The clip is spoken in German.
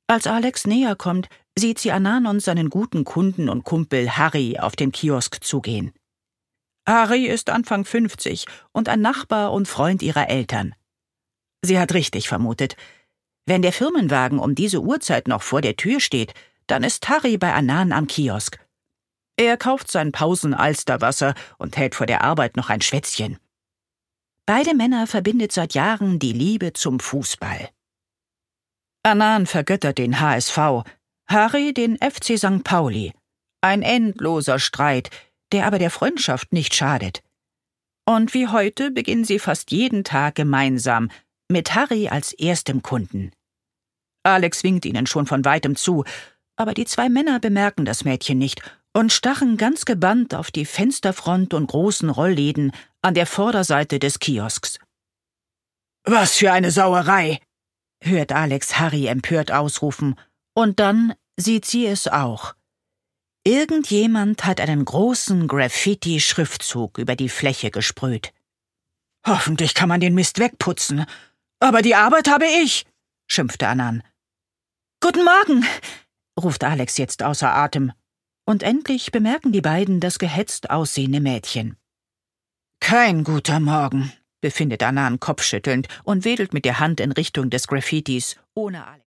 Als Alex näher kommt, sieht sie Anan und seinen guten Kunden und Kumpel Harry auf den Kiosk zugehen. Harry ist Anfang 50 und ein Nachbar und Freund ihrer Eltern. Sie hat richtig vermutet. Wenn der Firmenwagen um diese Uhrzeit noch vor der Tür steht, dann ist Harry bei Anan am Kiosk. Er kauft sein Pausen-Alsterwasser und hält vor der Arbeit noch ein Schwätzchen. Beide Männer verbindet seit Jahren die Liebe zum Fußball. Anan vergöttert den HSV, Harry den FC St. Pauli. Ein endloser Streit, der aber der Freundschaft nicht schadet. Und wie heute beginnen sie fast jeden Tag gemeinsam, mit Harry als erstem Kunden. Alex winkt ihnen schon von weitem zu, aber die zwei Männer bemerken das Mädchen nicht und starren ganz gebannt auf die Fensterfront und großen Rollläden an der Vorderseite des Kiosks. »Was für eine Sauerei«, hört Alex Harry empört ausrufen, und dann sieht sie es auch. Irgendjemand hat einen großen Graffiti-Schriftzug über die Fläche gesprüht. »Hoffentlich kann man den Mist wegputzen. Aber die Arbeit habe ich«, schimpfte Anan. »Guten Morgen«, ruft Alex jetzt außer Atem. Und endlich bemerken die beiden das gehetzt aussehende Mädchen. »Kein guter Morgen«, befindet Anan kopfschüttelnd und wedelt mit der Hand in Richtung des Graffitis, ohne Alex